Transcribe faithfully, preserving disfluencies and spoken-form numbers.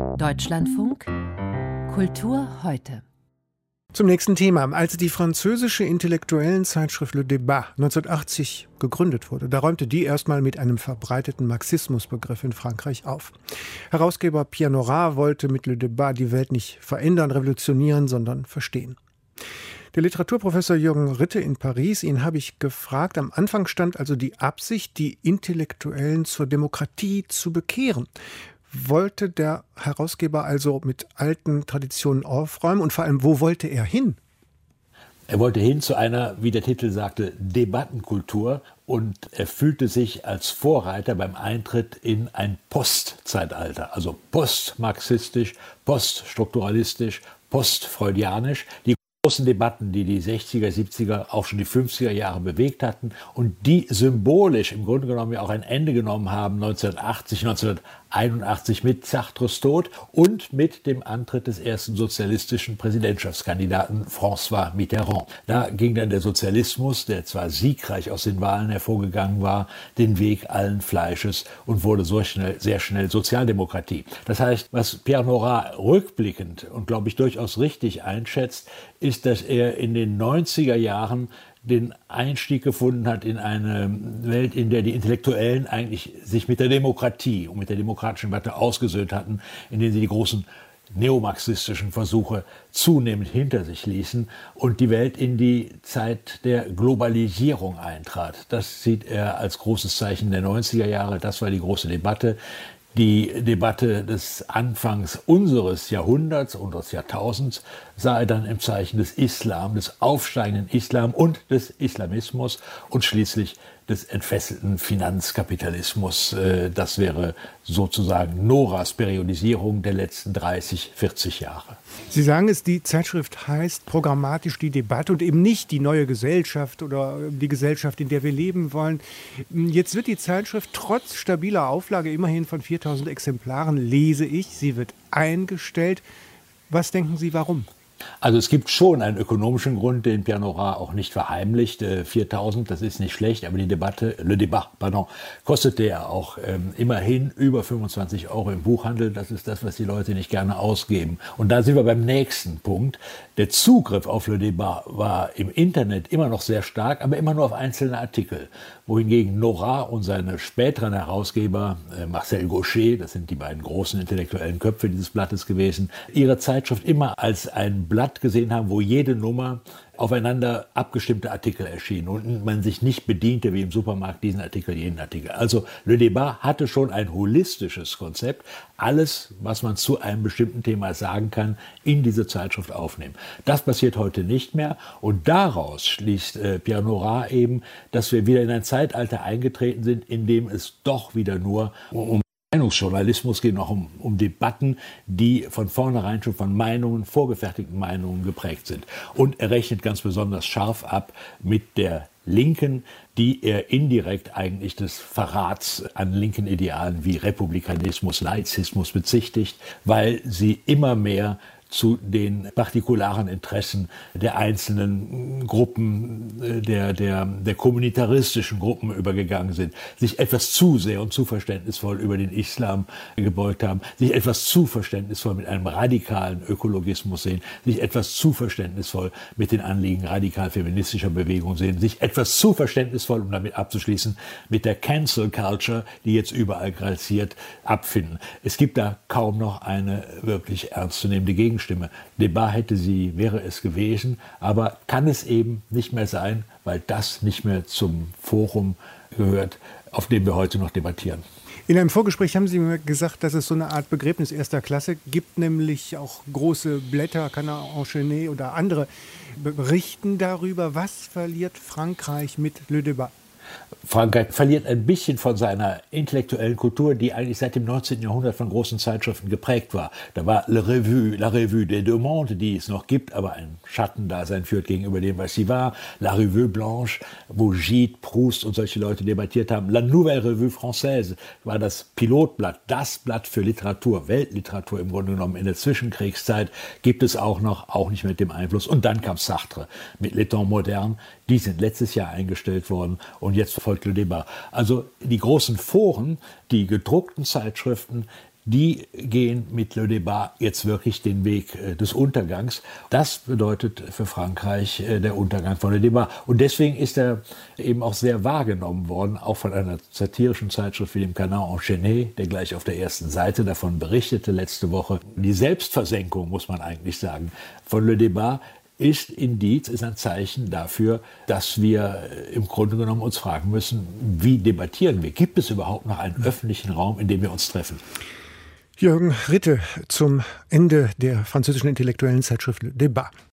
Deutschlandfunk Kultur heute. Zum nächsten Thema. Als die französische Intellektuellenzeitschrift Le Débat neunzehnhundertachtzig gegründet wurde, da räumte die erstmal mit einem verbreiteten Marxismusbegriff in Frankreich auf. Herausgeber Pierre Nora wollte mit Le Débat die Welt nicht verändern, revolutionieren, sondern verstehen. Der Literaturprofessor Jürgen Ritte in Paris, ihn habe ich gefragt, am Anfang stand also die Absicht, die Intellektuellen zur Demokratie zu bekehren. Wollte der Herausgeber also mit alten Traditionen aufräumen und vor allem, wo wollte er hin? Er wollte hin zu einer, wie der Titel sagte, Debattenkultur, und er fühlte sich als Vorreiter beim Eintritt in ein Postzeitalter, also postmarxistisch, poststrukturalistisch, postfreudianisch. Die großen Debatten, die die sechziger, siebziger, auch schon die fünfziger Jahre bewegt hatten und die symbolisch im Grunde genommen ja auch ein Ende genommen haben, neunzehnhundertachtzig, neunzehnhunderteinundachtzig mit Sartres Tod und mit dem Antritt des ersten sozialistischen Präsidentschaftskandidaten François Mitterrand. Da ging dann der Sozialismus, der zwar siegreich aus den Wahlen hervorgegangen war, den Weg allen Fleisches und wurde so schnell, sehr schnell Sozialdemokratie. Das heißt, was Pierre Nora rückblickend und glaube ich durchaus richtig einschätzt, ist, dass er in den neunziger Jahren den Einstieg gefunden hat in eine Welt, in der die Intellektuellen eigentlich sich mit der Demokratie und mit der demokratischen Debatte ausgesöhnt hatten, in denen sie die großen neomarxistischen Versuche zunehmend hinter sich ließen und die Welt in die Zeit der Globalisierung eintrat. Das sieht er als großes Zeichen der neunziger Jahre. Das war die große Debatte. Die Debatte des Anfangs unseres Jahrhunderts, unseres Jahrtausends, sah er dann im Zeichen des Islam, des aufsteigenden Islam und des Islamismus und schließlich des entfesselten Finanzkapitalismus. Das wäre sozusagen Noras Periodisierung der letzten dreißig, vierzig Jahre. Sie sagen es, die Zeitschrift heißt programmatisch die Debatte und eben nicht die neue Gesellschaft oder die Gesellschaft, in der wir leben wollen. Jetzt wird die Zeitschrift trotz stabiler Auflage immerhin von viertausend Exemplaren, lese ich, sie wird eingestellt. Was denken Sie, warum? Also es gibt schon einen ökonomischen Grund, den Pierre Nora auch nicht verheimlicht. viertausend, das ist nicht schlecht, aber die Debatte, Le Débat, pardon, kostete ja auch ähm, immerhin über fünfundzwanzig Euro im Buchhandel. Das ist das, was die Leute nicht gerne ausgeben. Und da sind wir beim nächsten Punkt. Der Zugriff auf Le Débat war im Internet immer noch sehr stark, aber immer nur auf einzelne Artikel. Wohingegen Nora und seine späteren Herausgeber, äh, Marcel Gauchet, das sind die beiden großen intellektuellen Köpfe dieses Blattes gewesen, ihre Zeitschrift immer als ein Blatt gesehen haben, wo jede Nummer aufeinander abgestimmte Artikel erschienen und man sich nicht bediente wie im Supermarkt diesen Artikel, jenen Artikel. Also Le Débat hatte schon ein holistisches Konzept, alles, was man zu einem bestimmten Thema sagen kann, in diese Zeitschrift aufnehmen. Das passiert heute nicht mehr und daraus schließt äh, Pierre Nora eben, dass wir wieder in ein Zeitalter eingetreten sind, in dem es doch wieder nur um Meinungsjournalismus geht, noch um, um Debatten, die von vornherein schon von Meinungen, vorgefertigten Meinungen geprägt sind. Und er rechnet ganz besonders scharf ab mit der Linken, die er indirekt eigentlich des Verrats an linken Idealen wie Republikanismus, Laizismus bezichtigt, weil sie immer mehr zu den partikularen Interessen der einzelnen Gruppen, der, der, der kommunitaristischen Gruppen übergegangen sind, sich etwas zu sehr und zu verständnisvoll über den Islam gebeugt haben, sich etwas zu verständnisvoll mit einem radikalen Ökologismus sehen, sich etwas zu verständnisvoll mit den Anliegen radikal-feministischer Bewegung sehen, sich etwas zu verständnisvoll, um damit abzuschließen, mit der Cancel Culture, die jetzt überall grassiert, abfinden. Es gibt da kaum noch eine wirklich ernstzunehmende Gegenstimme. Débat hätte sie, wäre es gewesen, aber kann es eben nicht mehr sein, weil das nicht mehr zum Forum gehört, auf dem wir heute noch debattieren. In einem Vorgespräch haben Sie mir gesagt, dass es so eine Art Begräbnis erster Klasse gibt, nämlich auch große Blätter, Canard Enchaîné oder andere berichten darüber, was verliert Frankreich mit Le Débat. Frankreich verliert ein bisschen von seiner intellektuellen Kultur, die eigentlich seit dem neunzehnten Jahrhundert von großen Zeitschriften geprägt war. Da war Le Revue, La Revue des Deux Mondes, die es noch gibt, aber ein Schattendasein führt gegenüber dem, was sie war. La Revue Blanche, wo Gide, Proust und solche Leute debattiert haben. La Nouvelle Revue Française war das Pilotblatt, das Blatt für Literatur, Weltliteratur im Grunde genommen. In der Zwischenkriegszeit gibt es auch noch, auch nicht mit dem Einfluss. Und dann kam Sartre mit Les Temps Modernes. Die sind letztes Jahr eingestellt worden und jetzt folgt Le Débat. Also die großen Foren, die gedruckten Zeitschriften, die gehen mit Le Débat jetzt wirklich den Weg äh, des Untergangs. Das bedeutet für Frankreich äh, der Untergang von Le Débat. Und deswegen ist er eben auch sehr wahrgenommen worden, auch von einer satirischen Zeitschrift wie dem Canard Enchaîné, der gleich auf der ersten Seite davon berichtete letzte Woche. Die Selbstversenkung, muss man eigentlich sagen, von Le Débat ist Indiz, ist ein Zeichen dafür, dass wir im Grunde genommen uns fragen müssen, wie debattieren wir? Gibt es überhaupt noch einen öffentlichen Raum, in dem wir uns treffen? Jürgen Ritte zum Ende der französischen intellektuellen Zeitschrift Le Débat.